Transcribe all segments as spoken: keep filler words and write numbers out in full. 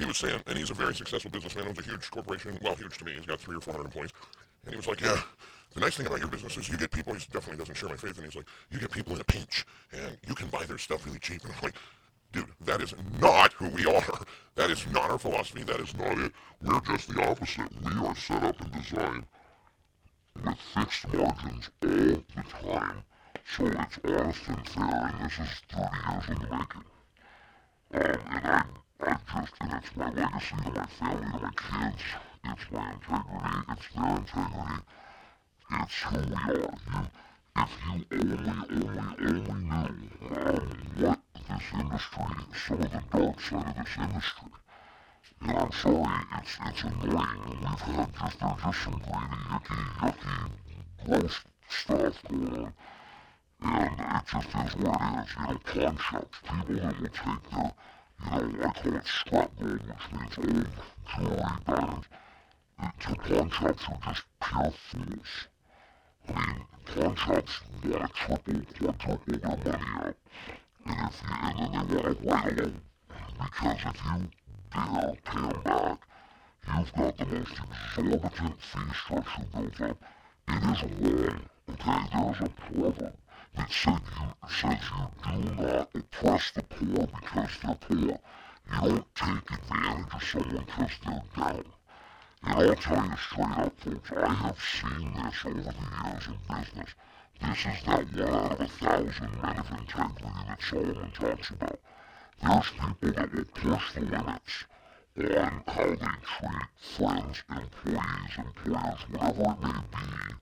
he was saying, and he's a very successful businessman, owns a huge corporation, well, huge to me, he's got three or four hundred employees, and he was like, yeah, the nice thing about your business is you get people, he definitely doesn't share my faith, and he's like, you get people in a pinch, and you can buy their stuff really cheap, and I'm like, dude, that is not who we are. That is not our philosophy, that is not it. We're just the opposite. We are set up and designed with fixed margins all the time, so it's honest and fair, and this is thirty years in the making. Um, and I, I just, and it's my legacy to my family, to my kids, it's my integrity, it's their integrity, it's who we are. You, if you only, only, only knew um, what this industry, some of the dark side of this industry, and I'm sorry, it's, it's annoying, and we've had just, there's just some greedy, yucky, yucky, gross stuff going on, and it just is what it is, you know, pawn shops, people that will take their, you know, I call it scrap gold, which means old jewelry, diamonds, to pawn shops are just pure fools. I mean, pawn shops want to triple, quadruple their money out, and if you, and then they want to write a loan, because if you dare pay them back, you've got the most exorbitant fee structure built up. It is wrong, okay? There's a proverb that said you, says you do not oppress the poor because they're poor. You don't take advantage of someone because they're down. And I'll tell you straight up, folks, I have seen this over the years in business. This is that one out of a thousand men of integrity that Solomon talks about. There's people that will push the limits on how they treat friends, employees, employers, whatever it may be,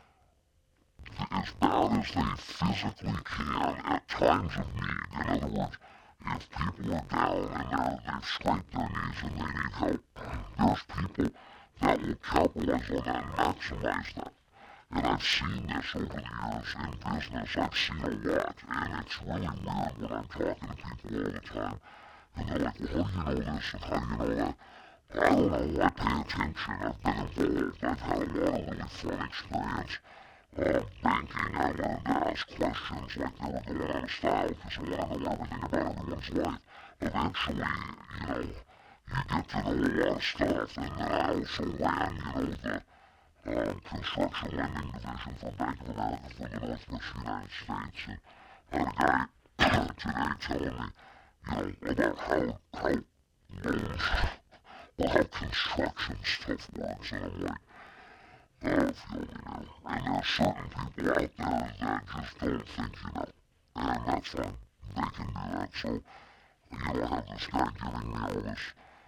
as bad as they physically can at times of need. In other words, if people are down and they're, they've scraped their knees and they need help, there's people that will capitalize on that and maximize that. And I've seen this over the years in business. I've seen a lot, and it's really weird when I'm talking to people all the time. And they're like, well, how do you know this and how do you know that? I don't know, I pay attention, I've been involved, I've had a lot of really fun experience uh, banking. I wanted to ask questions like they were going out of style because I wanted to know everything about everyone's life. Eventually, you know, you get to know a lot of stuff, and then I also ran, you know, the um, construction lending division for Bank of America for the Northwest United States, and I had a guy today telling me, you know, about how, how loans, well, how construction stuff works, and I'm like, oh, if you only know. And there are certain people out there that just don't think you know, and that's fine, they can do that. So, you know, I have this guy giving me all this,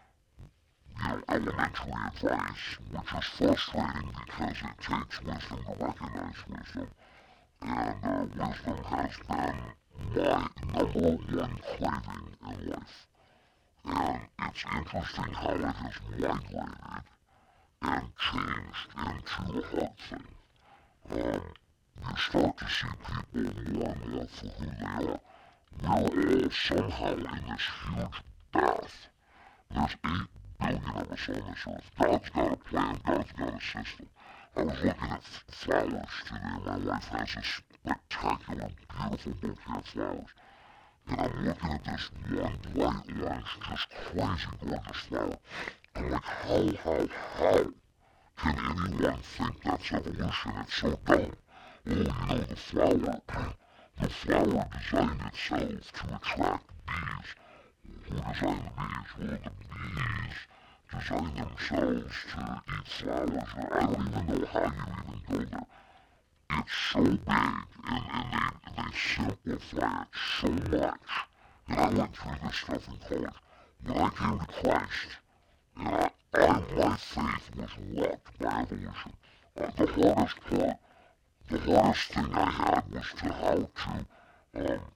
you know, elementary advice, which is frustrating because it takes wisdom to recognize wisdom, and uh, wisdom has been my number one craving in life. And it's interesting how it has migrated and changed into a heart thing. Um, you start to see people more and more for who they are. We're all somehow in this huge bath. There's eight billion of us on this earth. God's got a plan, God's got a system. I was looking at flowers today. My wife has a spectacular, beautiful bouquet of flowers. And I'm looking at this one bright orange, just crazy gorgeous flower. I'm like, how, how, how can anyone think that's evolution? It's so dumb. Oh, you know, the flower, the flower designed itself to attract bees. Who designed the bees? Well, the bees designed themselves to eat flowers. I don't even know how you even go there. It's so big, and, and they, they simplify it so much. And I went through this stuff in college. When I came to Christ, and I, I, my faith was rocked by evolution. Uh, the hardest part, the hardest thing I had was to how to um,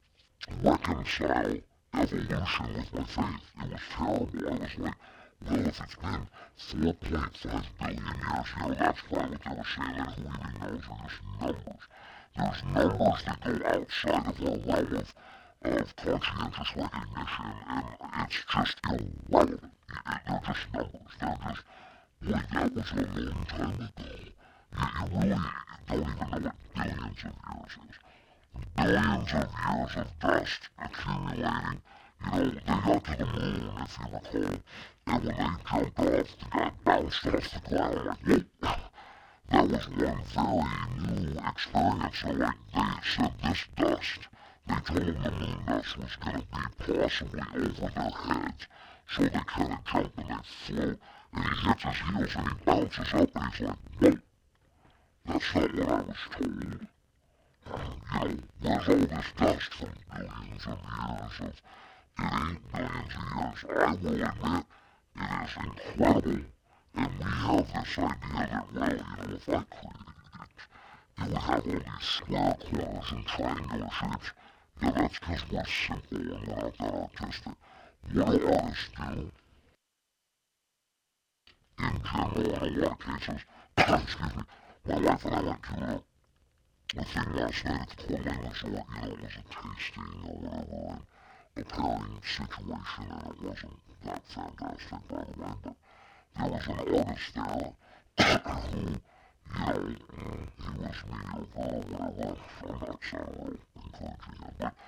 reconcile evolution with my faith. It was terrible. I was like, well, if it's been four point five billion years, you know, that's probably what they were saying, and who even knows are just numbers. There's numbers that go outside of our realm of, of conscientious recognition, and it's just irrelevant. They're just numbers. They're just, boy, that was a long time ago. You, you really don't even know what billions of years is. Billions of years of dust accumulating You know, they got to the moon, if you recall, and when they jumped off, the guy bounced off the ground like, whoop. That was one very new experience. So, like, they said this dust, they told them the moon dust was going to be possibly over their heads. So they kind of jump and they float, and he hits his heels and he bounces up and he's like, whoa, that's not what I was told. And, you know, where's all this dust from billions of years of, it ain't billions of years. I will admit, it is incredible. And we have this idea that, well, you know, if I created it, it would have all these square corners and triangular shapes. Yeah, that's because we're simple and we're not that artistic. What do artists do? In general, in a lot of cases, excuse me, my wife and I went to a, a thing last night at the Coeur d'Alene Resort, you know, it was a tasting or whatever, and a pairing situation, and it wasn't that fantastic, by the way, but there was an artist there who, you know, uh, he was mediocre or whatever. I'm not saying I'm encouraging him, but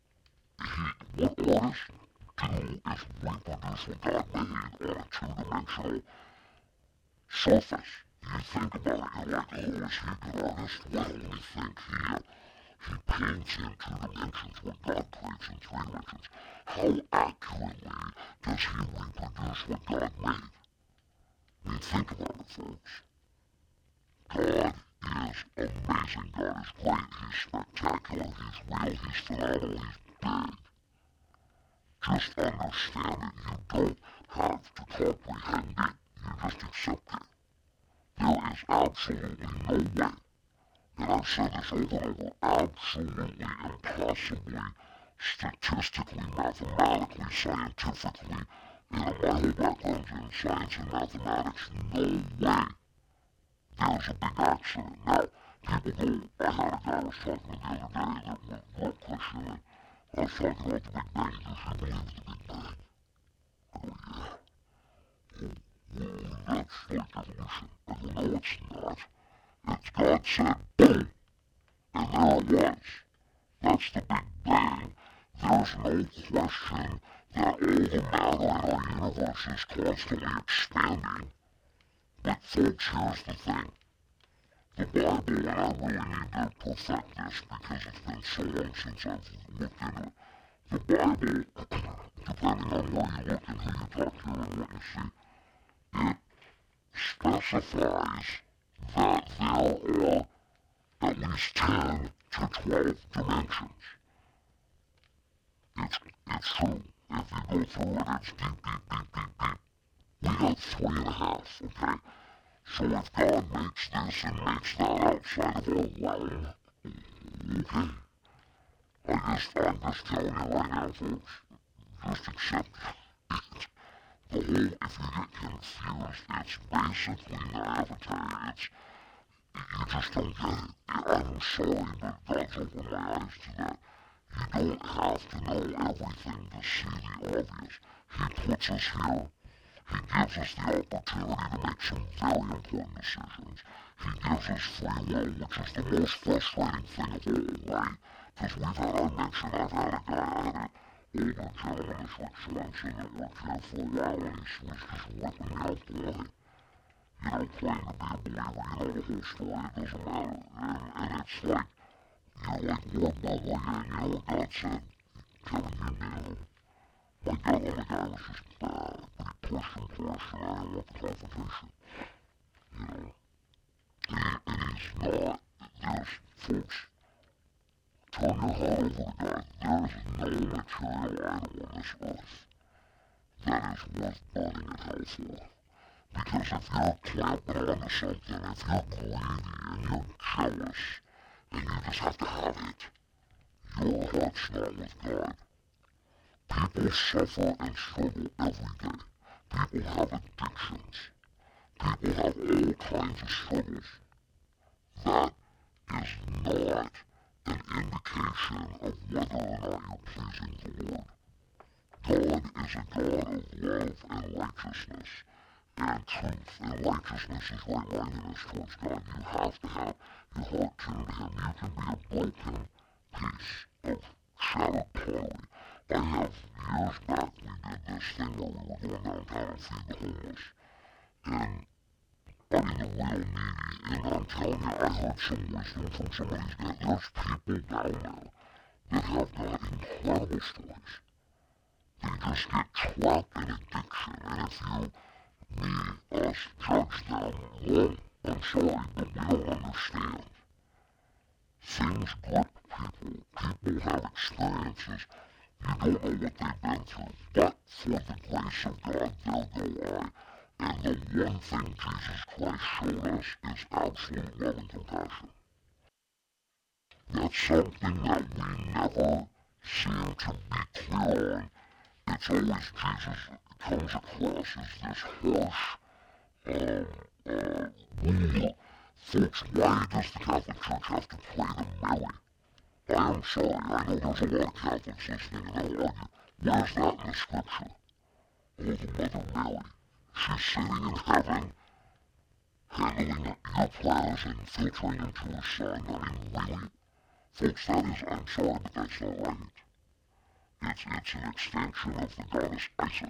he, what artists do is reproduce what God made on a two-dimensional surface. You think about it, you're like, oh, is he a good artist? Well, we think he, he paints in two dimensions what God creates in three dimensions. How accurately does he reproduce what God made? I mean, think about it, folks. God is amazing. God is great. He's spectacular. He's real. He's phenomenal. He's big. Just understand it. You don't have to comprehend it. You just accept it. There is absolutely no way, and I've said this over and over, absolutely impossibly, statistically, mathematically, scientifically, and my whole background's in science and mathematics, no way there's a big accident. Now, people go, I had a guy I was talking to the other day that was not Christian, I was talking about the Big Bang. Does he believe in the Big Bang? I go, yeah. Oh, well, that's like evolution. I go, no, it's not. It's God said, boom, and there it was. That's the Big Bang. There's no question that all the matter in our universe is constantly expanding. But folks, here's the thing. The Bible, and I really need to perfect this because it's been so long since I've looked into it. The Bible, depending on where you look and who you talk to and what you see, it specifies that there are at least ten to twelve dimensions. It's, it's true. If you go through it, it's deep, deep, deep, deep, deep. We got three and a half, okay? So if God makes this and makes that outside of our realm, okay. I just, I'm just telling you right now, folks, just accept it. The whole, if you get confused, it's basically naivete. It's, you just don't get it. I'm sorry, but God's opened my eyes to that. You don't have to know everything to see the obvious. He puts us here. He gives us the opportunity to make some very important decisions. He gives us free will, which is the most frustrating thing of all, right? Because we've had, I mentioned, I've had a guy, I had an older gentleman, this Rick Swanson, that worked here for a while, and he was just ripping me out blind. You know, claiming to be a believer, you know, the whole story, it doesn't matter. And, and it's like, you're like, what, what, what, and you know what God said? Kevin, you nailed it. My God, oh my God, was just uh, pretty push and push, and I didn't want the confrontation. You know, it, it is not, there's, folks, turn your heart over to God. There is no material item on this earth that is worth burning in hell for. Because if you're clamping onto something, if you're greedy and you're jealous, and you just have to have it, your heart's not with God. People suffer and struggle every day. People have addictions. People have all kinds of struggles. That is not an indication of whether or not you're pleasing the Lord. God is a God of love and righteousness and truth. And righteousness is right-mindedness towards God. You have to have your heart turned to Him. You can be a broken piece of shattered pottery, I have, years back, we did this thing where we were going downtown and feed the homeless. And, I mean, the real needy. And I'm telling you, I heard some wisdom from some of these guys. There's people down there that have got incredible stories. They just get trapped in addiction. And if you, me, us, judge them, well, I'm sorry, but we don't understand. Things grip people. People have experiences. You don't know what they've been through. But for the grace of God, there go I. And the one thing Jesus Christ showed us is absolute love and compassion. That's something that we never seem to be clear on. It's always Jesus comes across as this harsh, um, uh, ruler. Folks, why does the Catholic Church have to play the Mary? I am sorry, I know there's a lot of Catholics listening and they'll argue. Where's that in the scripture? Oh, the Mother Mary. She's sitting in heaven, handling your prayers and filtering into her son. I mean, really? Folks, that is, I'm sorry, but that's not right. It's, it's an extension of the goddess Isis.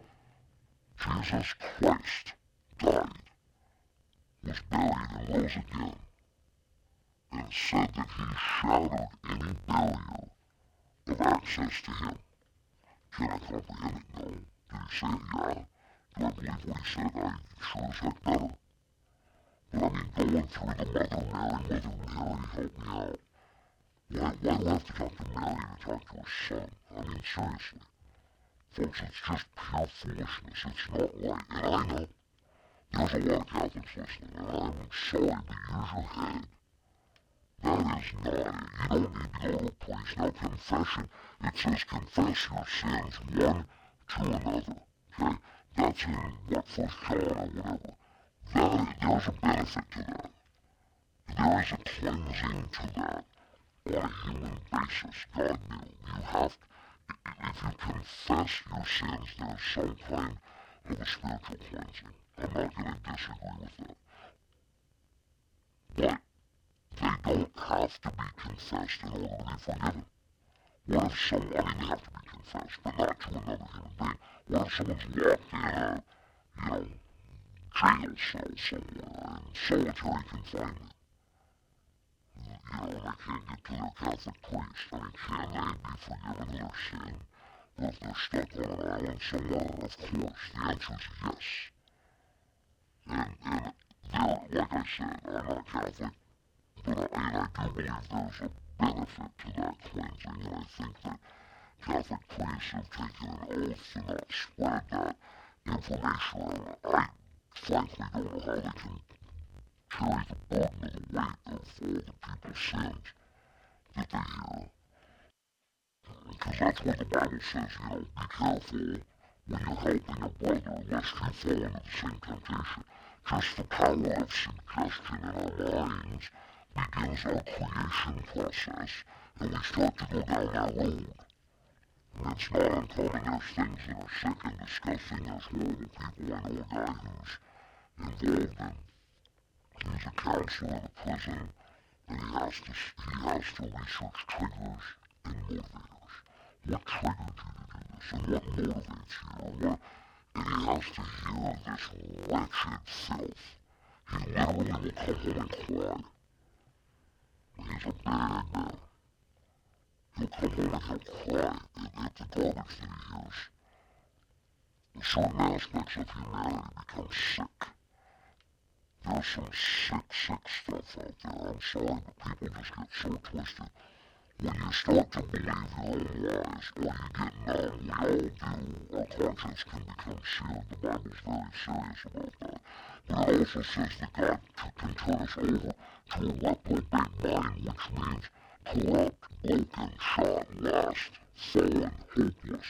Jesus Christ died, was buried, and rose again, and said that he shattered any barrier of access to him. Can I comprehend it? No. Did he say it? Yeah. Do I believe what he said? I sure as heck better. But I mean, going through the Mother Mary, Mother Mary, help me out. Why, why do I have to talk to Mary to talk to her son? I mean, seriously. Folks, it's just pure foolishness. It's not right. And I know there's a lot of Catholics listening, and I'm sorry, but use your head. That is not it. You don't need to go to a priest. Now, confession, it says confess your sins one to another. Okay? That's in, what, First John or whatever. That, there's a benefit to that. There is a cleansing to that on a human basis. God knew. You have to, if you confess your sins, there's some kind of a spiritual cleansing. I'm not going to disagree with that. But they don't have to be confessed in order to be forgiven. What if someone, I mean, they have to be confessed, but not to another human being. What if someone's locked in a, you know, jail cell somewhere in solitary confinement? You know, and they can't get to their Catholic priest. I mean, can they be forgiven their sin? Or if they're stuck on an island somewhere? Of course, the answer is yes. And, and there, like I said, I'm not Catholic, but I, and I do believe there's a benefit to that cleansing, and I think that Catholic priests have taken an oath to not spread that information around. I frankly don't know how they can carry the burden of the weight of all the people's sins that they hear. Because that's what the Bible says, you know, be careful when you're helping your brother lest you fall into the same temptation. Just the power of suggestion in our minds begins our creation process, and we start to go down that road. And it's not uncommon, there's things that are sick and disgusting, there's horrible people. I know a guy who's involved in, he's a counselor in a prison, and he has to, he has to research triggers and motivators. What triggered you to do this, and what motivates you, and what, and he has to hear this wretched filth. He literally will come home and cry. And he's a bad man. He'll come home and he'll cry at, at the garbage that he hears. Certain aspects of humanity become sick. There's some sick, sick stuff out there. I'm sorry, but people just get so twisted. When you start to believe your own lies, or you get numb, we all do, our conscience can become seared. The Bible's very serious about that. But it also says that God can turn us over to a reprobate mind, which means corrupt, broken, shot, lost, fallen, hopeless.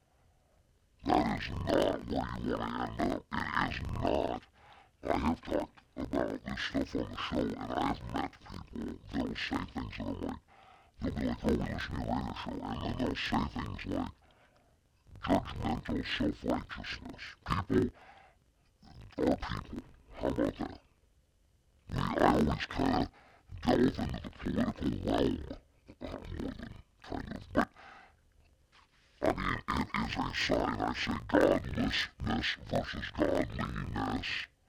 That is not where you want to end up. It is not. I have talked about this stuff on the show, and I have met people that will say things that are like, they'll be like, oh, listen to your radio show, and then they'll say things like judgmental self-righteousness. People are people. How about that? We, I always kind of delve into the political realm uh, more than kind of, but I mean, it is a sign, I say, godlessness versus godliness.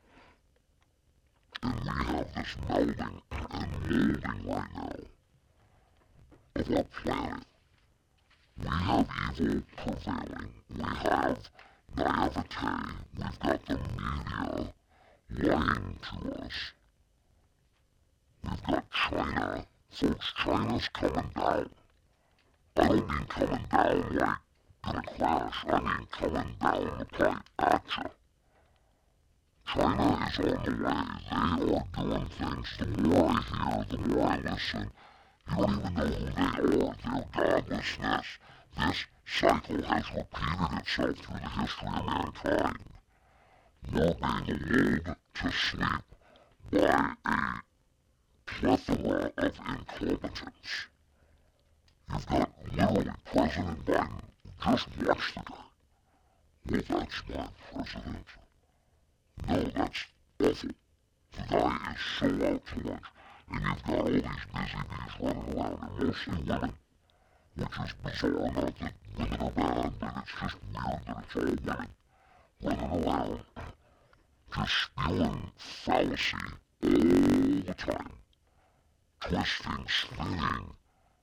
And we have this melding and molding right now of our planet. We have evil prevailing. We have naivete. We've got the media lying to us. We've got China. Folks, China's coming down. I don't mean coming down like in a crash. I mean coming down the pipe at you. China is on the way. They are doing things. The more I hear, the more I listen. You don't even know who they are. Their godlessness. This cycle has repeated itself through the history of mankind. Not being lulled to sleep by a plethora of incompetence. You've got literally President Biden. Just watch the guy. Well, that's my president. No, that's awful. The guy is so out to lunch. And you've got all these busy bees running around, and mostly women, which is bizarre. Not that women are bad, but it's just weird that it's all women running around, just spewing fallacy all the time, twisting, spinning,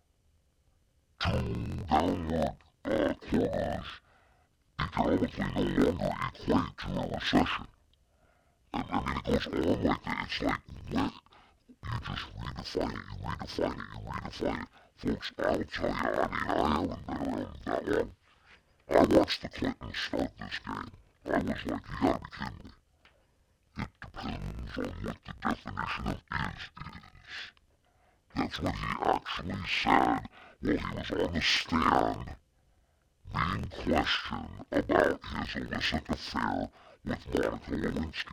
two downward uh, corners economically no longer equate to a recession. And I mean, it goes on like that. It's like, what? You just redefine it, you redefine it, you redefine it. Folks, I'll tell you, I mean, I haven't been around that long. I watched the Clintons start this game. I was like, you gotta be kidding me. It depends on what the definition of is is. That's what he actually said while he was on the stand being questioned about his illicit affair with Monica Lewinsky.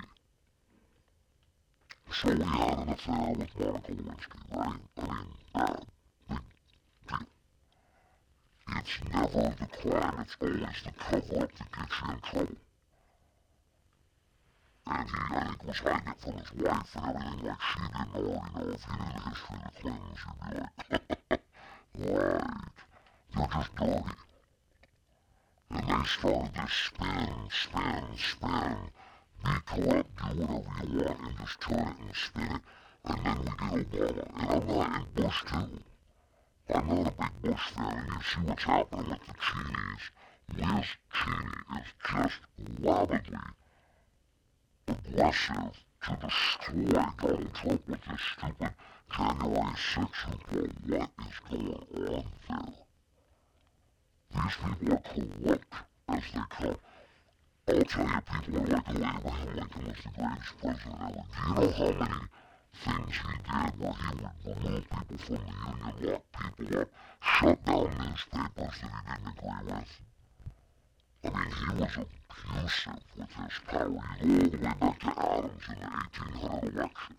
So we had an affair with Monica Lewinsky, right? I mean, bad, big deal. It's never the crime, it's always the cover-up that gets you in trouble. And he, I think, was hiding it from his wife and everything, like she didn't already know. If you knew the history of the Clintons, you'd be like, right, they're just dirty. And they started this spin, spin, spin. Be corrupt, do whatever you want, and just turn it and spin it, and then we get Obama. And I'm not in Bush too. I'm not a big Bush fan, and you see what's happening with the Cheneys. Liz Cheney is just rabidly aggressive to destroy Donald Trump with this stupid January sixth report. What is going on there? These people are corrupt as they come. I'll tell you, people are like, oh, Abraham Lincoln was the greatest president ever. Do you know how many things he did where he would remove people from the Union, lock people up, shut down newspapers that he didn't agree with? I mean, he was abusive with his power. You go all the way back to Adams in the eighteen hundred election.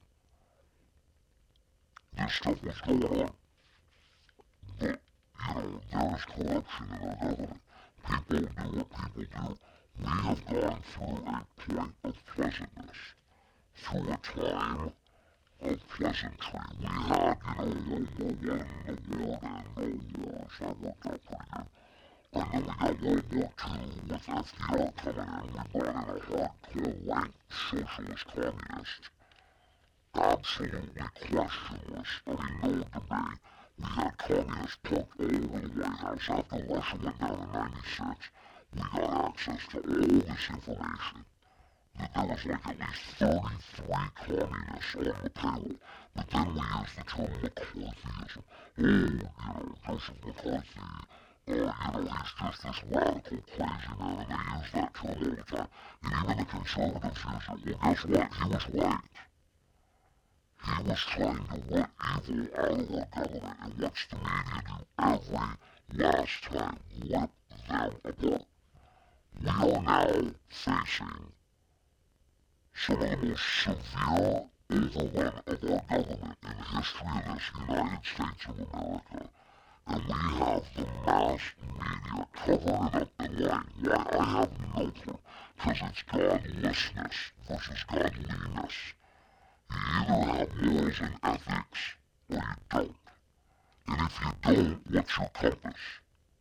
This stuff was going on. But, you know, there is corruption in our government. People do what people do. We have gone through a point of pleasantness, through a time of pleasantry. We had, you know, World War One, the war and no wars, that worked out pretty good. And then we got World War Two with F D R coming in. We brought in a hardcore white socialist communist. Absolutely questionless. I mean, no debate. We had communists poked all over the White House after Russia went down in ninety-six. We got access to all this information. That there was like at least thirty-three communists on the payroll. But then we used the term McCarthyism. Oh, you know, Joseph McCarthy, uh, you know, he's just this radical crazy man, and they use that term all the time. And even the conservatives use it. Well, guess what? He was right. He was trying to root evil out of our government, and what's the media do every last time? Rip them apart. We are now facing some of the most severe overrun of our government in the history of this United States of America. And we have the mass media covering it up and lying. Why? I have no clue. Because it's godlessness versus godliness. You either have morals and ethics, or you don't. And if you don't, what's your compass?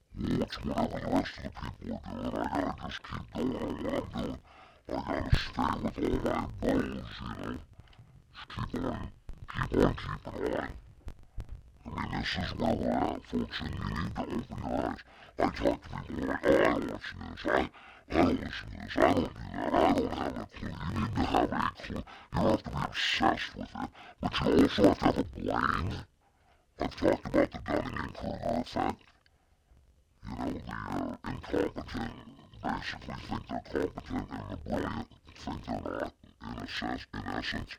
watch whatever the rest of the people are doing. I gotta just keep going on what I'm doing. I gotta stay with all my goals, you know. Just keep on, keep on keeping on. I mean, this is where we're at, folks, and you need to open your eyes. I talk to people like, oh, I don't listen to this, I, I don't listen to this, I don't do that, I don't have a clue. You need to have a clue. You don't have to be obsessed with it, but you also have to have a brain. I've talked about the Dunning-Kruger effect. You know, the uh, incompetent basically think they're competent, and the brilliant think they're not, in, assess, in essence.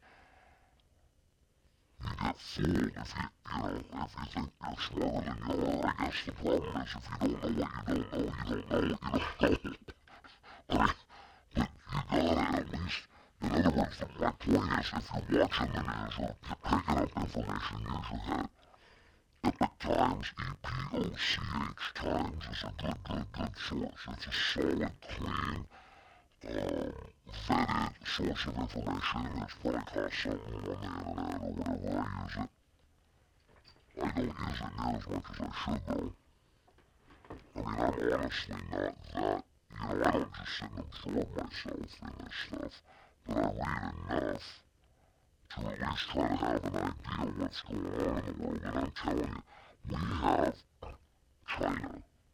You get fooled if you, you know, if you think you're smarter than you are. I guess the problem is if you don't know what you don't know, you don't know what you don't know. I mean, but you gotta at least, in other words, my point is if you're watching the news or you're picking up information news you have, Epoch Times, E P O C H Times is a good, good, good source. It's a solid, clean, um, vetted source of information. It's probably cost something on the internet or whatever. I use it. I don't use it near as much as I should though. I mean, I'm honestly not that, you know, I don't just sit and absorb myself in this stuff, but I read enough to at least try to have an idea of what's going on in the world. And I'm telling you, we have China,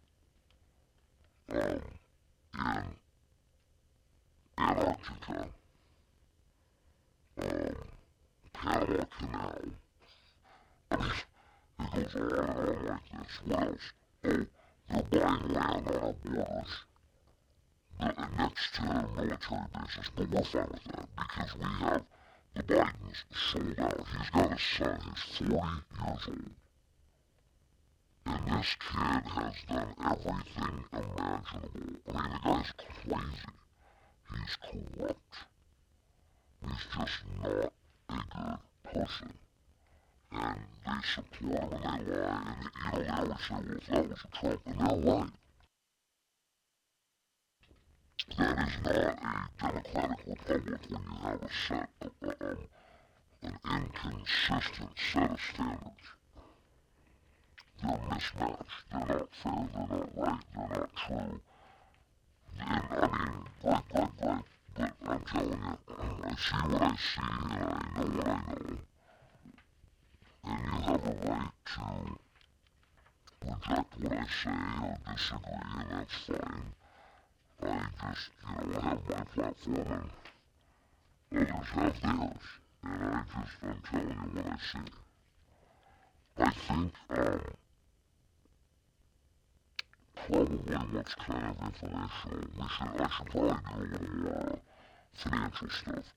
um, in Antarctica, um, Panama Canal. I mean, it goes on and on like this. What else? Oh, they're buying land on our borders next to military bases, but we're fine with that because we have the Bidens sold out. He's got a son who's forty years old. And this kid has done everything imaginable. I mean, the guy's crazy. He's corrupt. He's just not a good person. And they support him and they lie. And, you know, they always say, well, if that was Trump, and they're right. That is not a democratic republic when you have a set, uh, um, an inconsistent set of standards. They're mismatched. They're not fair. They're not right. They're not true. And I mean, great, great, great. But I'm telling you, I see what I see and I know what I know. And you have a right to reject what I say or disagree, and that's fine. I just, you know, have my platform and others have theirs. And I just, I'm telling you what I see. I think, um, probably what's kind of informational, we should, I should probably do a little more financial stuff.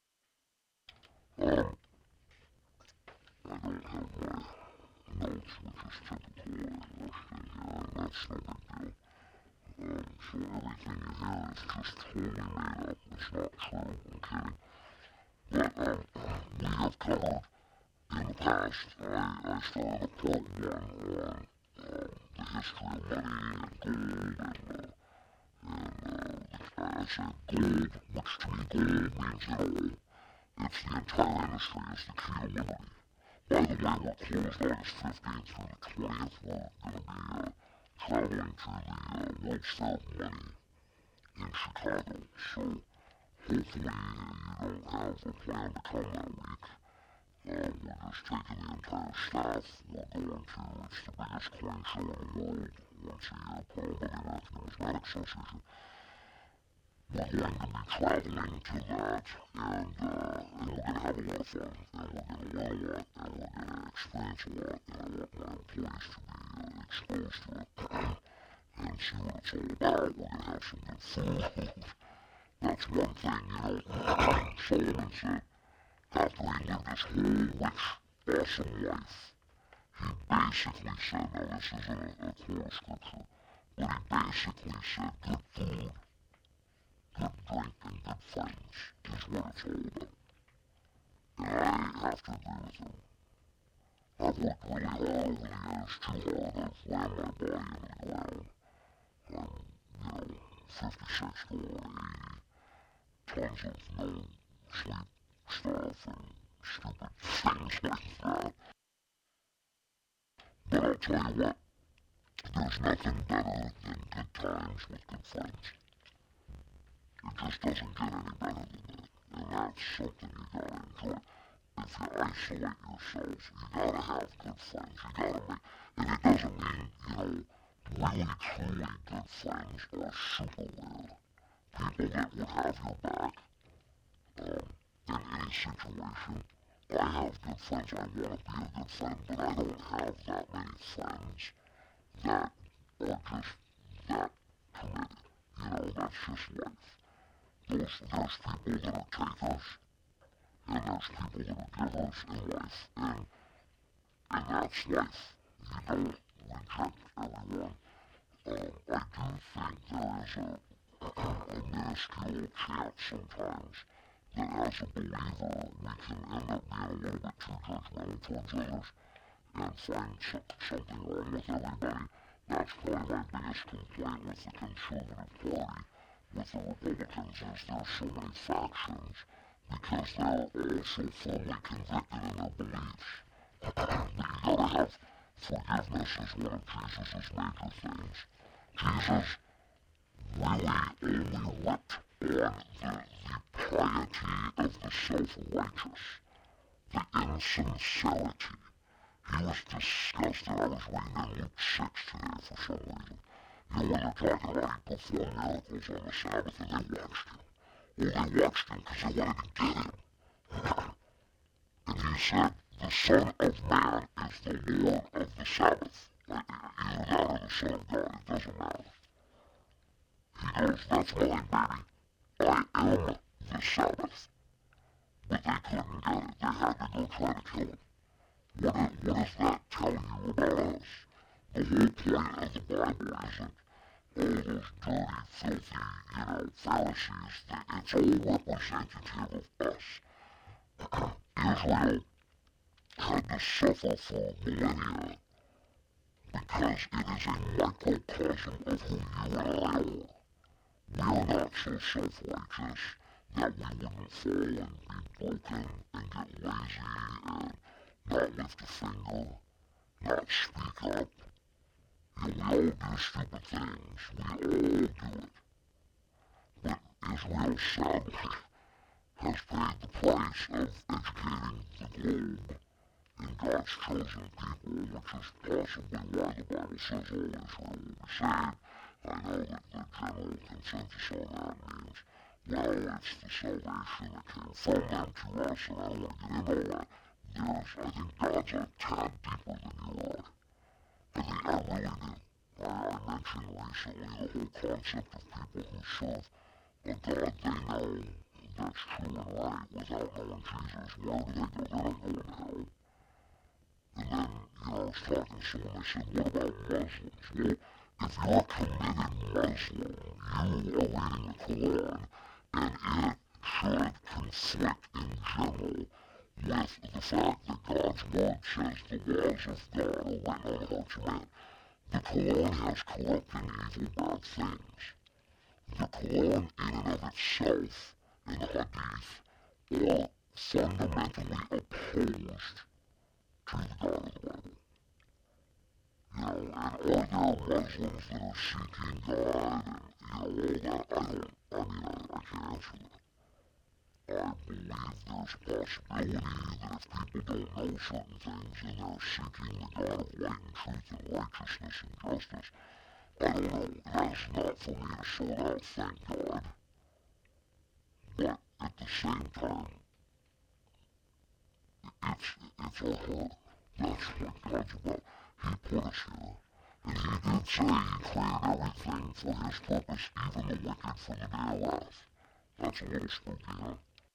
Um, I don't have my notes, which is typical of this thing here, and that's no big deal. Um, so everything you hear is just totally made up. It's not true, I'm kidding. But, um, we have covered, in the past, I, I started a part one on, um, the history of money and gold and, uh, and, uh, I said gold, which to me gold means it all. It's the entire industry, it's the key to liberty. By the way, we're closed August fifteenth through the twentieth. We're going to be, uh, traveling to the, uh, World's Fair of Money in Chicago. So, hopefully, you don't have a plan to come that week. Uh, we're just taking the entire staff. We're going to, it's the biggest coin show in the world, once a year, put on by the American Numismatic Association. We're going to be traveling to that, and, uh, and we're going to have a lot of fun, and we're going to learn a lot, and we're going to experience a lot, and I want my employees to be uh, exposed to it, and see what it's all about. We're going to have some good food. That's one thing, you know, Solomon said, after he lived his whole rich, awesome life, he basically said, now this isn't a, a quote of scripture, but he basically said, good food, good drink, and good friends is what it's all about. And I have to agree with him. I've worked really hard over the years, too hard, I've ran my body into the ground. I'm, you know, fifty-six going on eighty, tons of no sleep stuff and stupid things like that. But I'll tell you what, There's nothing better than good times with good friends. It just doesn't get any better than that. And that's something you gotta enjoy. If you isolate yourself, you gotta have good friends. You gotta make, and it doesn't mean, you know, really truly good friends are super rare. People that will have your back um, in any situation. I have good friends. I want to be a good friend, but I don't have that many friends that are just that committed. You know, that's just life. There's, there's people that are takers, and there's people that are givers in life, and, and that's life. You don't reject everyone. Um, I do think there is a, a minuscule chance sometimes that as a believer we can end up being a little bit too judgmental towards others and find so, something wrong with everybody. That's probably my biggest complaint with the Conservative Party, with the Republicans, is there's so many factions because they're all so firmly convicted in their beliefs. But you gotta have forgiveness as one of Jesus' major things. Jesus really only looked on the, the piety of the self-righteous, the insincerity. He was disgusted. I was reading in Luke six today for some reason. You know, when they're talking about he performed miracles on the Sabbath and they watched him. Well, they watched him because they wanted to get him. And he said, the Son of Man is the Lord of the Sabbath. Like, either that or the Son of God, it doesn't matter. He goes, that's mine, baby. I am the Sabbath. But they couldn't get it. They had to go try to kill him. What, is, what does that tell you about us? The whole point of the Bible isn't all those dirty, filthy, you know, Pharisees. It's all representative of us. Israel had to suffer for millennia because it is a microcosm of who you and I are. We are not so self-righteous that we wouldn't fall and be broken and get lazy and not lift a finger, not speak up. You know, we all do stupid things. We all do it. But Israel sadly has paid the price of educating the globe in God's chosen people, which is possibly why the Bible says all Israel will be saved. I know that the general consensus on that means, well, it's the salvation that came from them to us, and I don't want to get into all that. There's, I think God's a tad deeper than you are. I think I really do. I, I mentioned recently the whole concept of people who serve a God they know that's true and right without knowing Jesus. Where do they go? They don't go in hell. And then, you know, I was talking to someone, they said, what about Muslims? Well, if you're a committed Muslim, you are reading the Quran, and it should conflict in general with the fact that God's word says the laws of God are written on the hearts of men. The Quran has corrupt and evil bad things. The Quran in and of itself, and the Hadith, are fundamentally opposed to the God of the Bible. You know, and are there Muslims that are seeking God and, you know, all that? I don't, I mean, I, I can't answer that. I believe there's a possibility that if people don't know certain things and they're seeking the God of light and truth and righteousness and justice, I don't know. That's not for me to sort out, thank God. But at the same time, it's, it's our heart. That's what God's about. He put us here. And he did say he created everything for his purpose, even the wicked for the day of wrath. That's a little spooky, huh?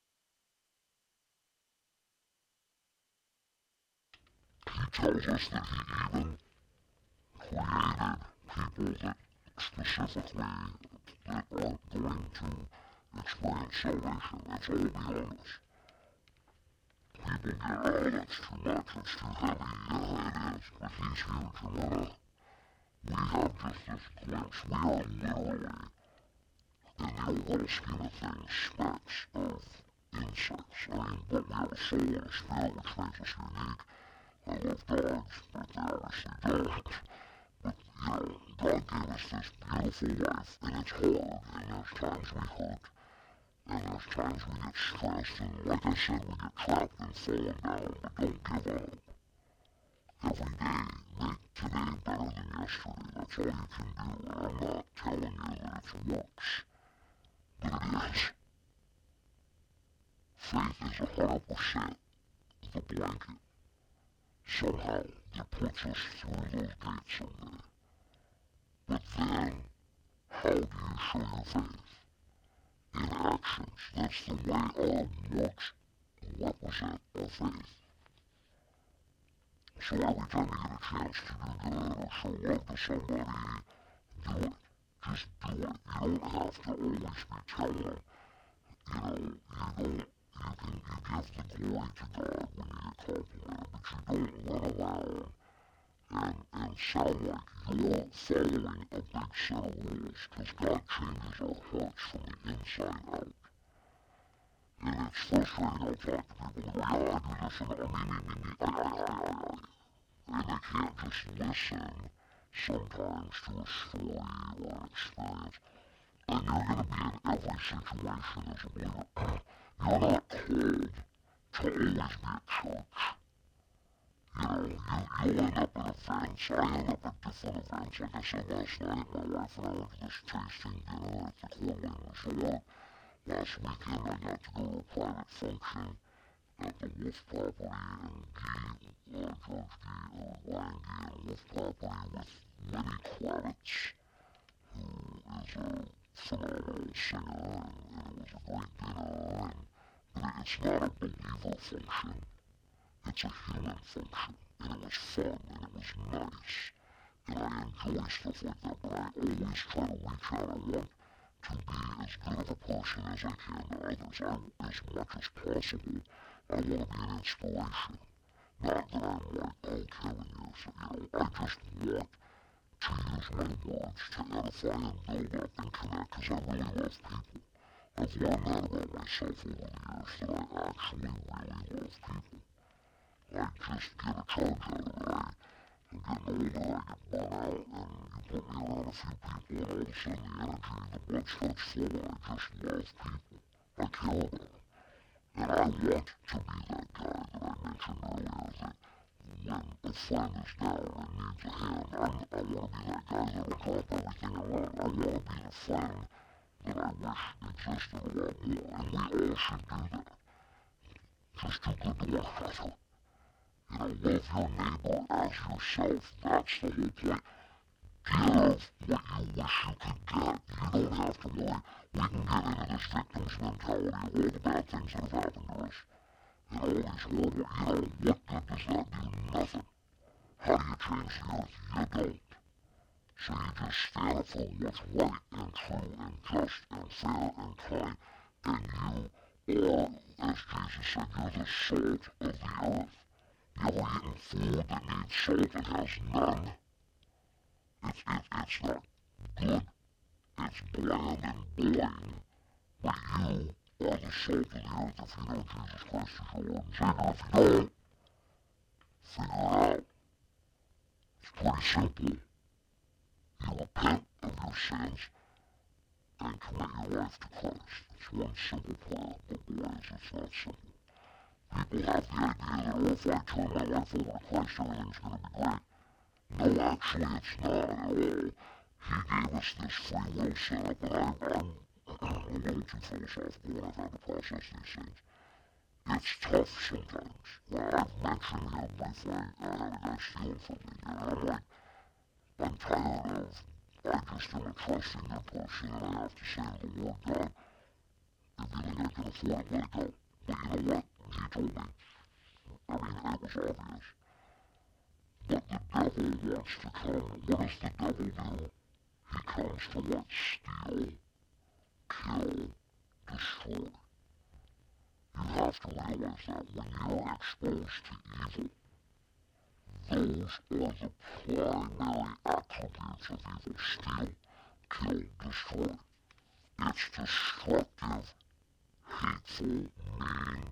He tells us that he even created people that specifically that aren't going to experience salvation. That's all beyond us. People get, oh, that's too much, it's too heavy. Yeah, it is, but he's huge, and we're not. We have just this glimpse. We are literally, in the overall scheme of things, specks of insects. I mean, but we have a soul and a spirit, which makes us unique. I love dogs, but they obviously don't. But, you know, God gave us this beautiful life, and it's hard, and there's times we hurt, and there's times we get stressed, and like I said, we get trapped and falling down, but don't give up. Every day, make today better than yesterday. That's all you can do, and I'm not telling you that it works, but it is. Faith is one hundred percent the blanket, somehow, that puts us through those gates someday. But then, how do you show your faith? In actions. That's the way our works represent our faith. So every time you get a chance to do good or show love to somebody, do it. Just do it. You don't have to always be telling them. You know, you don't, you can, you give the glory to God when you get complimented, but you don't run around and, and sound like you're following a big set of rules, because God changes our hearts from the inside out. And it's frustrating, I'll talk to people who go, yeah, I do this and I, me, me, me, me, I, I, I, I, I. And they can't just listen sometimes to a story or an experience. And you're going to be in every situation as a believer. You're not called to always be at church. You know, you, you'll end up at events. I end up at different events. Like I said last night, my wife and I went to this tasting dinner at the Coeur d'Alene Resort. Last weekend, I got to go to a private function at the Wolf property in Gee, uh, George Gee, uh, Ryan Gee, and Wolf property with Lenny Kravitz, who is a phenomenal singer, and, and it was a great dinner, and, but it's not a believer function, it's a human function, and it was fun, and it was nice, and I enjoy stuff like that, but I always try to reach out. I want to be as good of a person as I can to others. I, as much as possible, I want to be an inspiration. Not that I'm like, oh, Kevin, you're so, you know, I just want to use my words to edify and build up and connect, because I really love people. I've learned that about myself over the years, that I actually really love people. I just get a charge out of it. I, I'm getting older, I get burnt out, and you put me around a few people, and all of a sudden the energy, the blood starts flowing. I just love people. I care about them. And I want to be that guy that I mentioned earlier, that when a friend is down and needs a hand, I, I want to be that guy that will drop everything I want. I want to be the friend that I wish existed a lot more, and we all should do that. Just do good to one another. You know, love your neighbor as yourself. That's the whole point. Give what you wish you could get. You don't have to worry. We can get into this victim's mentality of all the bad things that have happened to us. And all these horrible, you know, what good does that do? Nothing. How do you change the earth? You don't. So you just stand up for what's right and true and just and fair and kind. And you are, as Jesus said, you're the salt of the earth. You ever eaten food that needs salt and has none? It's, it, it's not good. It's bland and boring. But you are the salt of the earth if you know Jesus Christ as your Lord and Savior. If you don't, figure it out. It's pretty simple. You repent of your sins and commit your life to Christ. It's one simple prayer, but boys, it's not simple. People have the idea that, oh, if I turn my life over to Christ, everything's going to be great. No, actually, it's not at all. He gave us this free will setup, and I, I'm a little too philosophical when I've had to process these things. It's tough sometimes. Well, I've mentioned, you know, briefly, I had a guy stealing from me, and I'm like, I'm tired of, I just am a trusting that person, and I have to say to the Lord, God, if you think I can afford it, let it go. But you know what? He told me. I mean, it was obvious. But the devil wants to come. What does the devil do? He comes to what? Steal, kill, destroy. You have to realize that when you're exposed to evil, those are the primary attributes of evil. Steal, kill, destroy. It's destructive, hateful, mean.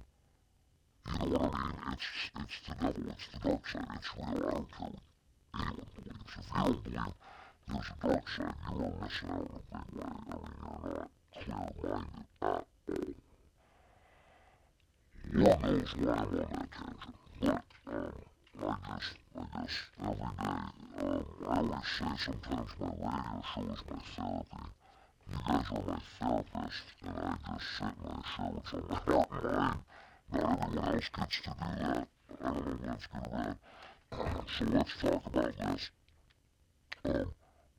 You know what I mean? It's, it's the devil, it's the dark side, it's real. I don't care what anyone believes. If you don't believe there's a dark side, you are missing out in a big way. I mean, you're not clear-minded at all. Lord knows why I'm on that tangent, but um, I just, I guess, every day, um, I always say sometimes my radio show is my therapy. You guys are my therapist, and I just sit and I share what's on my heart and mind. Not everyone else gets to do that. I don't know what's good or bad. Uh, so let's talk about this. Um,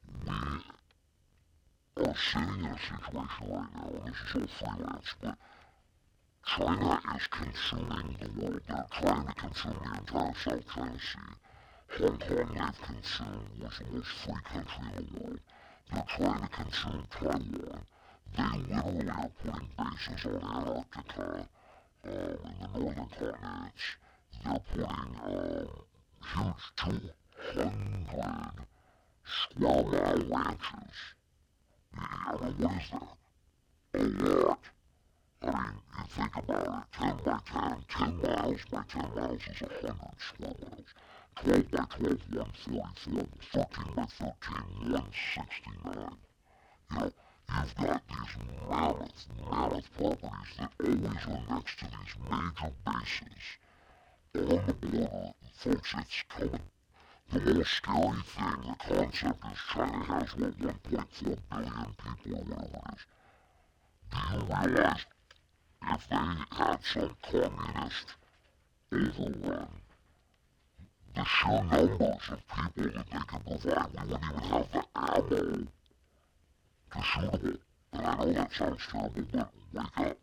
we are sitting in a situation right now, and this is all freelance, but China is consuming the world. They're trying to consume the entire South China Sea. Hong Kong, they've consumed, was the most free country in the world. They're trying to consume Taiwan. They literally are putting bases on Antarctica, um, in the northern continents. They're putting um, huge two hundred square mile ranches. I mean, what is that? A lot. I mean, you think about it, ten by ten, ten miles by ten miles is one hundred square miles. twelve by twelve, one forty-four. thirteen by thirteen, one sixty-nine. You know, you've got these mammoth, mammoth properties that always are next to these major bases on the border. Folks, it's coming. The most scary thing, the concept is China has, what, one point four billion people or whatever it is. Do you realize if they had some communist overrun, the sheer numbers of people that they could provide, we wouldn't even have the ammo to shoot them. And I know that sounds terrible, but wake up.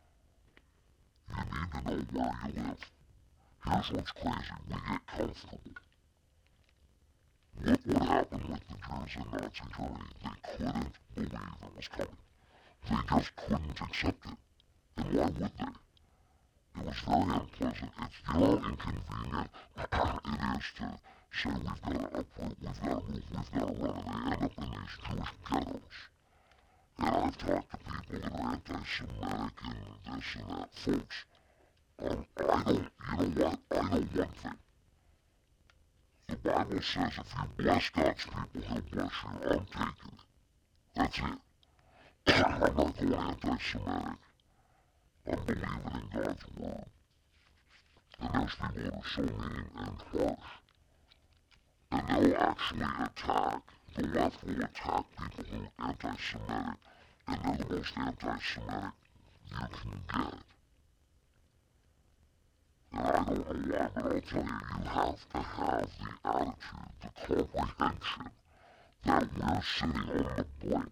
You need to know where you live. Here's what's crazy. We get comfortable. Look what happened with the Jews in Nazi Germany. They couldn't believe it was coming. They just couldn't accept it. And why would they? It was very unpleasant. It's, you know how inconvenient it is to say we've got to uproot, we've got to move, we've got to run, and they end up in these Jewish ghettos. And I've talked to people that are anti-Semitic and this and that. Folks, um, I don't, you know what? I know one thing. The Bible says if you bless God's people, He'll bless you. I'm taking it. That's it. I'm not going anti-Semitic. I'm believing in God's word. And there's people that are so mean and harsh. And they'll actually attack, the left will attack people who are anti-Semitic, and they're the most anti-Semitic you can get. And I don't know why, but I'll tell you, you have to have the attitude, the comprehension, that we're sitting on the brink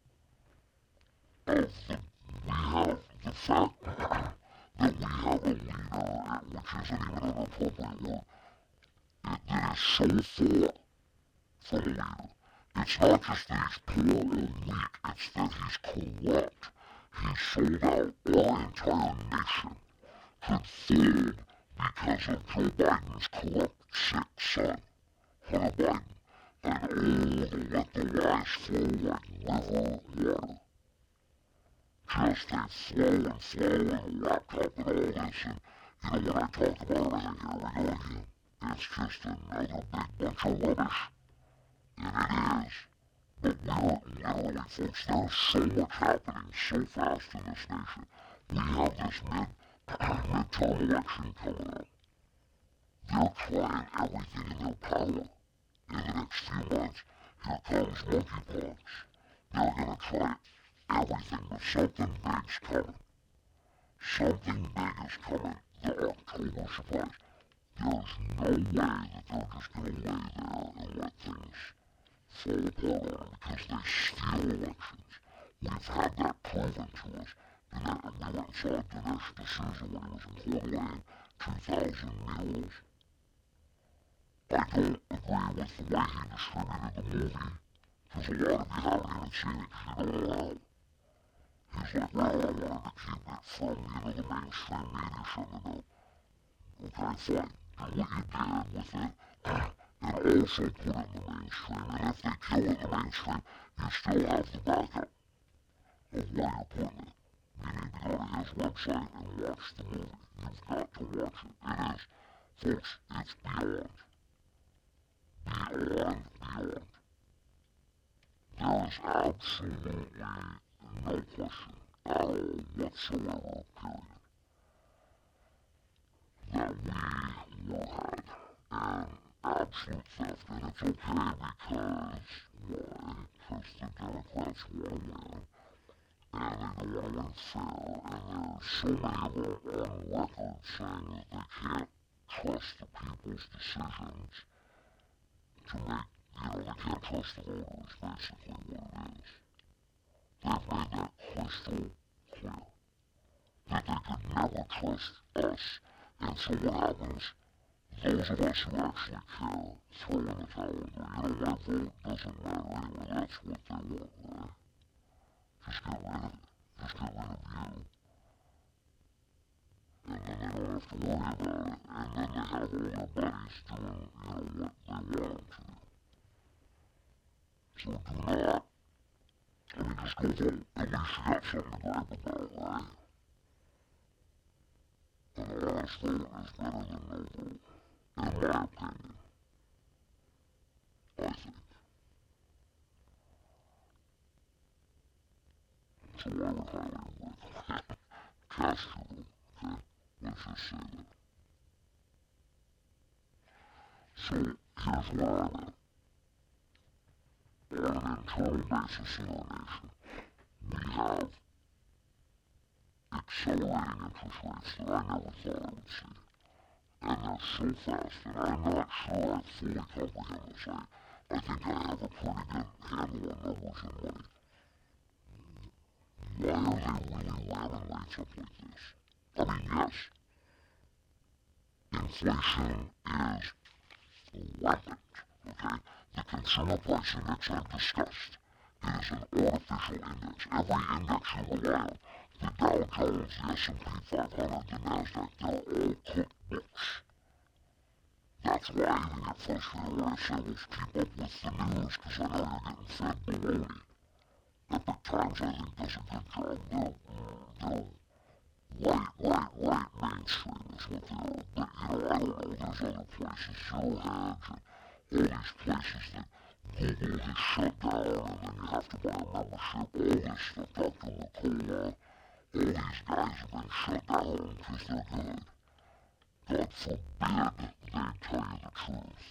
of the, we have the fact that we have a leader, which isn't even an appropriate word, that, that is so far from a leader. It's not just that he's poor or weak, it's that he's corrupt. He sold out our entire nation could fall because of Joe Biden's corrupt, sick son, Hunter Biden, and all the let the lies flow like river water. Just they flow and flow and a laptop and all this, and you know when I talk about it, I think, here we go again. It's just another big bunch of rubbish. And it is. But we're literally, folks, there's so much happening so fast in this nation. We have this mid, midterm election coming up. They're trying everything in their power. In the next few months, here comes monkeypox. They're gonna try everything, but something big's coming. Something big is coming. The October surprise. There's no way that they're just gonna lay there and let things fall apart on them because they steal elections. We've had that proven to us. And that, we went and saw Dinesh D'Souza when he was in Coeur d'Alene, two thousand mules. I don't agree with the way he distributed the movie, because a lot of you haven't even seen it because you don't know. He's like, well, I wanted to keep it from, you know, the mainstream media shouldn't have. Okay, fine. Do what you did with it, and also put it in the mainstream. And if they kill it in the mainstream, you still have the backup of why you're putting it. You need to go to his website and watch the movie. You've got to watch it. It is, folks, it's beyond. Beyond, beyond. There is absolutely no question at all whatsoever, period, that we were had an absolute theft, and it's okay because, why? Because the Democrats want to win, and they don't want to win fair, and there's so many of them on record saying that they can't trust the people's decisions to make, you know, they can't trust the voters, basically what it is. They've made that crystal clear, that they could never trust us, and so what happens? Those of us who actually care throw in the towel and go, you know, my vote doesn't matter anyway, that's what they want, right? Just get rid of it. Just get rid of you. And then they don't have to worry about it, and then they have all their buddies doing, you know, what they want them to. So do not, I mean, just go vote. At least you got something to gripe about, right? An honest vote is better than no vote, in my opinion. I think. So I would highly recommend cast your vote, okay? Let's just say that. So here's what I read. On an internal basis in our nation, we have accelerating interest rates that I never thought I would see. And they're so fast that I'm not sure I fully comprehend this. I, I think I have a pretty good handle on numbers and money. Why are they really ramming rates up like this? I mean, yes, inflation is rampant, okay? The consumer price index I've discussed is an artificial index. Every index you rely on, the Dow Jones, the S and P five hundred, the NASDAQ, they're all cookbooks. That's why I even get frustrated when I say, well, keep up with the news, because I know you're getting fed baloney. Epic Times, I think, does a good job. They're, they're right, right, right mainstream is what they are. But, you know, I don't know, there's other places, Zero Hedge, and all these places that Google has shut down, and then you have to buy a membership, all this stuff, Doctor Mercola, all these guys have been shut down because they're good. God forbid they tell you the truth.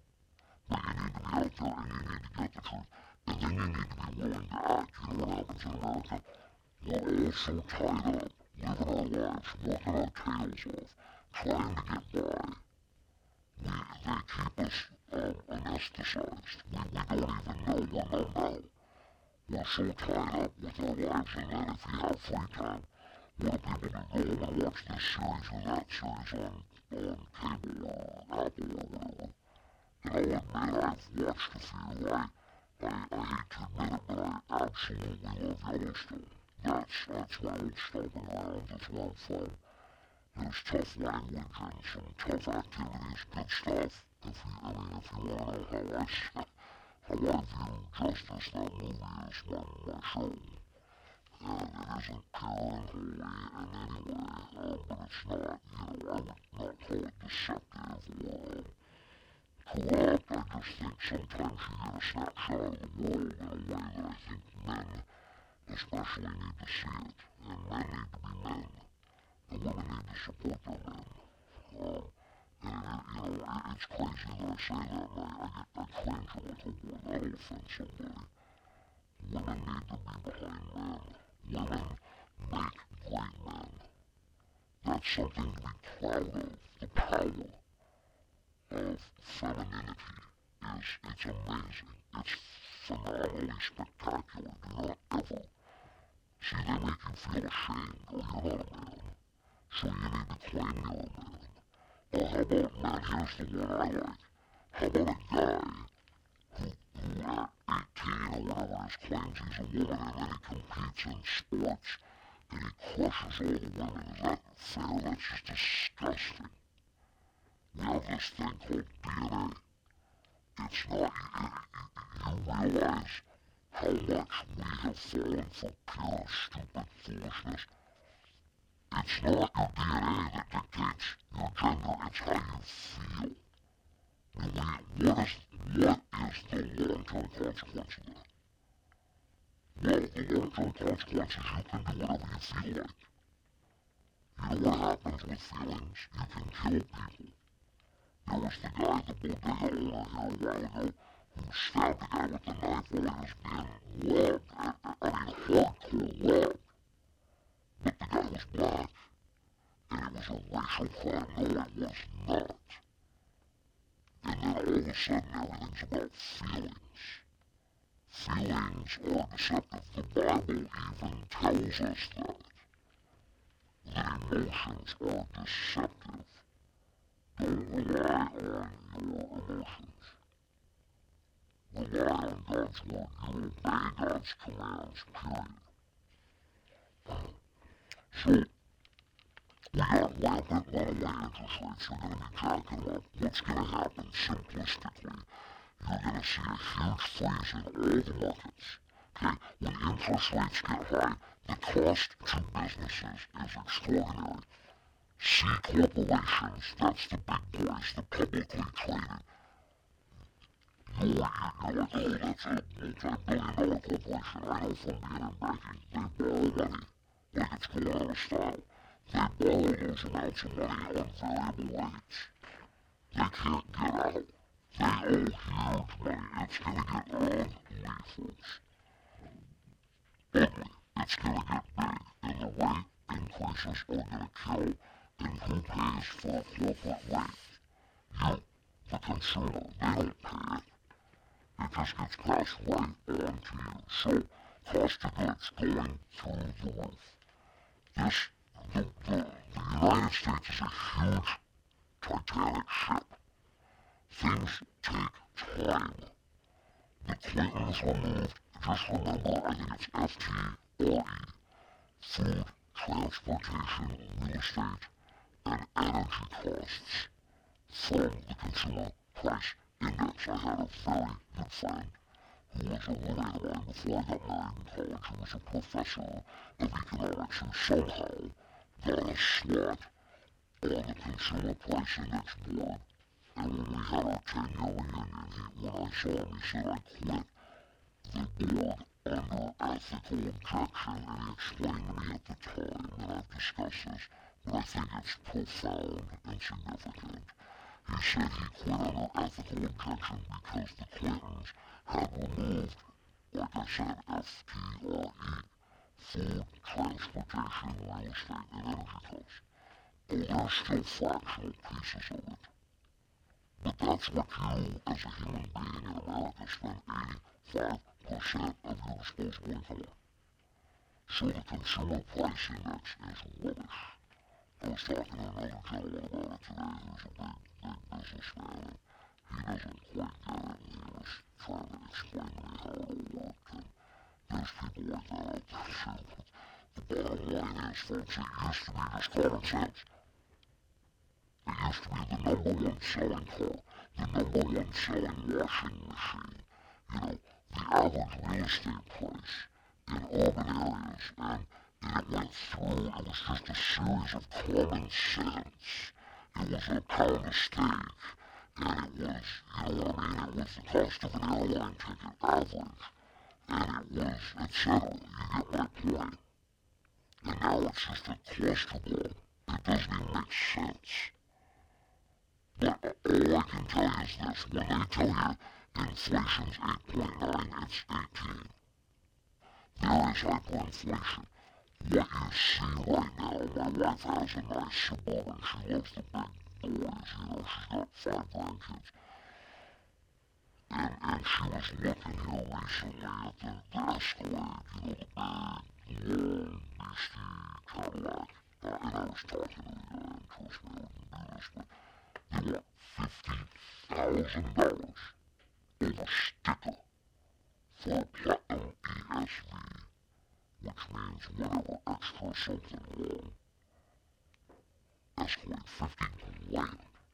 But you need to be out there and you need to get the truth. And then you need to be willing to act. You know what happens in America? We're all so tied up, living our lives, working our tails off, trying to get by. We, they keep us um, anesthetized. We, we don't even know we're numbed out. We're so tied up with our lives, and then if you have free time, what do people do? Go home and watch this series or that series on, on cable or Apple or whatever. And I'll admit I've watched a few. I, I, I hate to admit it, but I absolutely love Yellowstone. That's, that's my old stomping ground. That's where I'm from. There's tough language and some tough activities, good stuff. If you, I mean, if you want to know how I, how I view justice, that movie is my, my show. And it isn't pure and holy in any way, uh, but it's not, you know, I would not call it deceptive or uh, corrupt. I just think sometimes you get a snapshot of the world in a way that I think men especially need to see it. And men need to be men. And women need to support their men. Um, and, it, you know, it, it's crazy that I say that, and I, I get I cringe when I think, well, that'll offend somebody. Women need to be behind men. Women make great men. That's something to be proud of. The power of femininity is, it's amazing. It's phenomenally spectacular. Do not ever, see, they make you feel ashamed. Oh, you're not a man. So you need to claim you're a man. Or how about, man, here's the one I like. How about a guy who, who at eighteen or whatever his claims he's a woman, and then he competes in sports and he crushes all the women? Is that fair? That's just disgusting. We have this thing called D N A. It's not, you, you realize how much we have fallen for pure, stupid foolishness. It's not your D N A that dictates your gender, it's how you feel. And we, what is, what is the long-term consequence of that? Well, the long-term consequence is you can do whatever you feel like. You know what happens with feelings? You can kill people. There was the guy at the bodega owner here a while ago who stabbed the guy with the knife while he was being robbed. I, I mean, hardcore robbed. But the guy was black, and it was a racial crime. No, it was not. And then all of a sudden, everything's about feelings. Feelings are deceptive. The Bible even tells us that. That emotions are deceptive. Don't rely on your emotions. Rely on God's word. You obey God's commands, period. So, we got rampant runaway interest rates. They're going to be jacking up. What's going to happen simplistically? You're going to see a huge freeze in all the markets. Okay? When interest rates get high, the cost to businesses is extraordinary. C corporations, that's the big boys, the publicly traded. You're, you're like, oh, that's a multi-billion dollar corporation. I know from being in banking. They borrow money, like it's going out of style. They borrow those amounts of money on variable rates. They can't get out. They owe huge money. It's going to get ugly, folks. Ugly. It's going to get big. And the rate increases are going to kill. And who pays for a corporate rate? You, the consumer. They don't pay it. It just gets passed right on to you. So, cost of goods going through the roof. This, the, the, the United States is a huge Titanic ship. Things take time. The Clintons removed, just remember, I think it's F T R E, food, transportation, real estate, and energy costs from the consumer price index. I had a very good friend who was a roommate of mine before I got married in college, who was a professor of economics, who somehow got a slot on the consumer price index board. And when we had our ten-year reunion, he, when I saw him, he said, I quit the board under ethical objection, and he explained to me at the time, and I've discussed this, but I think it's profound and significant. He said he quit under ethical objection because the Clintons had removed, like I said, F T R E, food, transportation, real estate, and energy costs. Oh, there's still fractional pieces of it. But that's what you, as a human being in America, spend eighty-five percent of your disposable income on. So the consumer price index is rubbish. I was talking to another gentleman about it today who's a big, big businessman, and he doesn't quite get it, and he was trying to explain to me how it all worked, and there's people like that out there too. But the bottom line is, folks, it used to be just common sense. It used to be the number one selling car, the number one selling washing machine, you know, the average real estate price in urban areas, and, and it went through, it was just a series of common sense. It was a pound of steak, and it was, you know what I mean, it was the cost of an airline ticket average, and it was, et cetera. You get my point. And now it's just a cluster ball. It doesn't even make sense. But all I can tell you is this, when they tell you inflation's eight point nine, it's eighteen. There is hyperinflation. What you see right now, my wife has a nice Suburban, she loves the big boys, you know, she's got five grandkids. And, and she was looking here recently at the, the Escalade, you know, the big, long, beastie Cadillac. Uh, and I was talking to the guy, and trust me, I wouldn't do this, but they want fifty thousand dollars over sticker for a Platinum E S V, which means whatever extra something wrong. Escalade, fifty grand.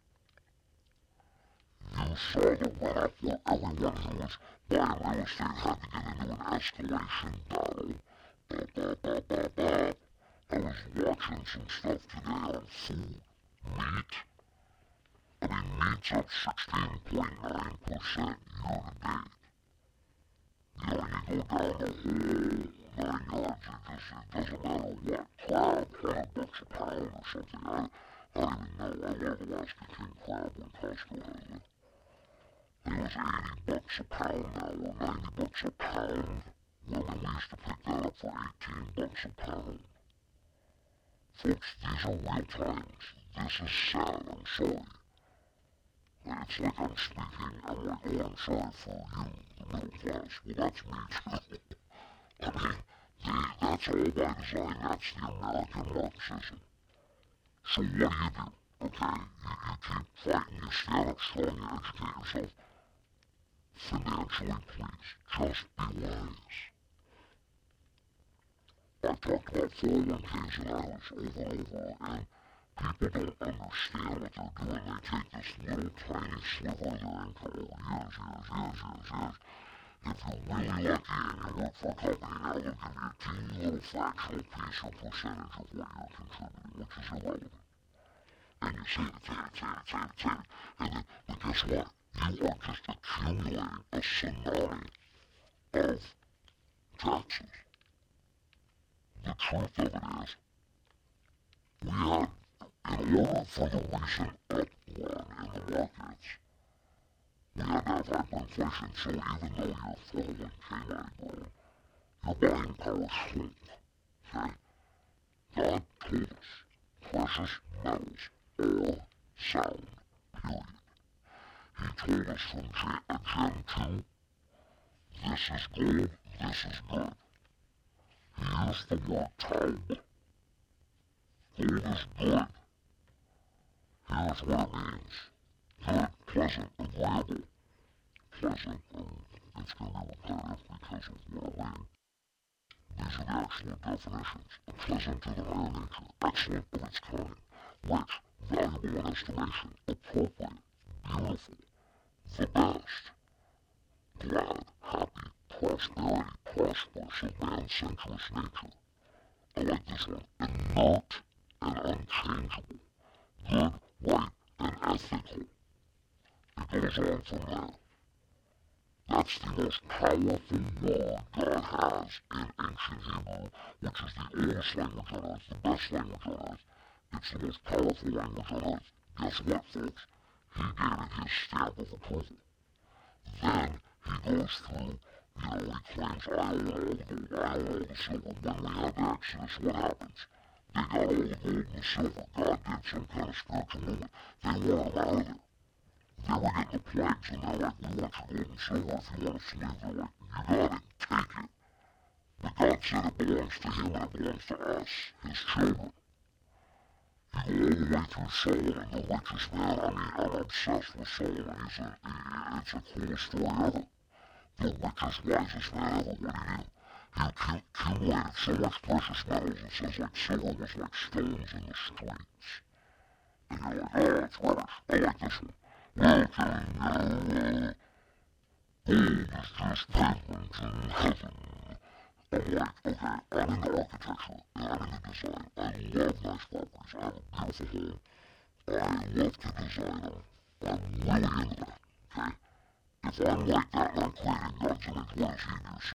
You saw the run-up where everyone who was buying real estate had to get into an escalation battle. Ba, ba, ba, ba, ba. I was watching some stuff today on food, meat. I mean, meat's up sixteen point nine percent year to date. You know, you go down the whole nine yards, it just, it doesn't matter what. Crab, hundred bucks a pound or something. I, I don't even know. I love Alaska King crab when Costco has it. It was eighty bucks a pound now, or ninety bucks a pound. Well, we used to pick that up for eighteen bucks a pound. Folks, these are real times. This is sad, I'm sorry. It's like I'm speaking, I'm like, oh, I'm sorry for you, the middle class. Well, that's me too. I mean, they, that's all by design. That's the American Marxism. So what do you do? Okay? You, you keep fighting, you stand up strong, you educate yourself. Financially, please, just be wise. I've talked about four oh one k's and others over and over, and people don't understand what they're doing. They take this little tiny sliver of their income over years, years, years, years, years. If you're really lucky and you work for a company, now they'll give you a teeny little fractional piece or percentage of what you're contributing, which is irrelevant. And you save it, save it, save it, save it, save it. And then, but guess what? You are just accumulating a tsunami of taxes. The truth of it is, we had, in order for the recent upward in the markets, we had to have hyperinflation, so even though your four oh one k might grow, your buying power shrunk, okay? God told us precious metals are sound, period. He told us from Gen, Gen two, this is gold, this is good. He used the word taub. Gold is good. Here's what it means. Good, pleasant, agreeable. Pleasant, and it's going to be repetitive because of what I mean. These are the actual definitions. Pleasant to the higher nature, excellent of its kind, rich, valuable in estimation, appropriate, beautiful, the best, glad, happy, prosperity, prosperous of man's sensuous nature. I like this one. Inert and unchangeable, good, right, and ethical. It goes on from there. That's the most powerful word God has in ancient Hebrew, which is the oldest language on earth, the best language on earth. It's the most powerful language on earth. Guess what, folks? He gave it his stamp of approval. Then he goes through, you know, he claims, I own all the gold, I own all the silver. When we had the Exodus, what happens? They got all the gold and the silver. God did some kind of spiritual movement. They wanted them out of there. They were getting the plagues, and they're like, we want your gold and silver. If you want to slave, they're like, you got it, take it. But God said it belongs to him and it belongs to us, his children. You go all the way through Solomon, the richest man. I mean, I'm obsessed with Solomon. He's a, he, it's the coolest story ever. The richest, wisest man ever. What do you do? He accumulated so much precious metals, it says like silver was like stones in the streets. And you're like, oh, it's rubbish. I like this one. Well, okay, you know, uh, gold is just pavements in heaven. I'm like, okay, I'm into architecture, and I'm into design. I love nice properties. I have a beautiful home. I love to design them. I'm really into that, okay? If I'm like that and I'm creating guns, I mean, what is he?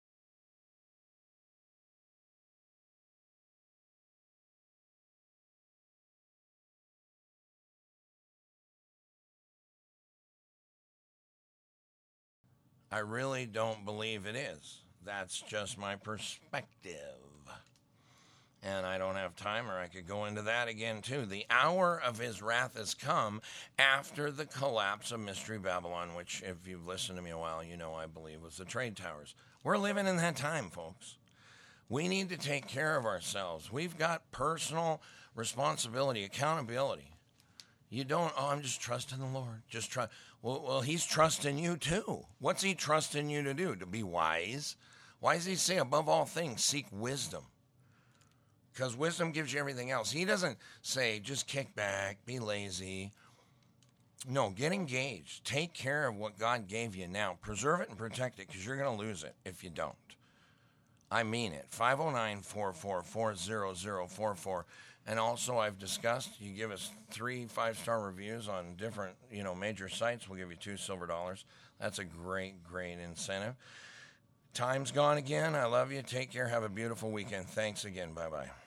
I really don't believe it is. That's just my perspective. And I don't have time, or I could go into that again, too. The hour of his wrath has come after the collapse of Mystery Babylon, which, if you've listened to me a while, you know I believe was the trade towers. We're living in that time, folks. We need to take care of ourselves. We've got personal responsibility, accountability. You don't, oh, I'm just trusting the Lord. Just try. Well, well, he's trusting you too. What's he trusting you to do? To be wise? Why does he say, above all things, seek wisdom? Because wisdom gives you everything else. He doesn't say, just kick back, be lazy. No, get engaged. Take care of what God gave you now. Preserve it and protect it, because you're going to lose it if you don't. I mean it. five oh nine, four four four, zero zero four four. And also, I've discussed, you give us three five-star reviews on different, you know, major sites. We'll give you two silver dollars. That's a great, great incentive. Time's gone again. I love you. Take care. Have a beautiful weekend. Thanks again. Bye-bye.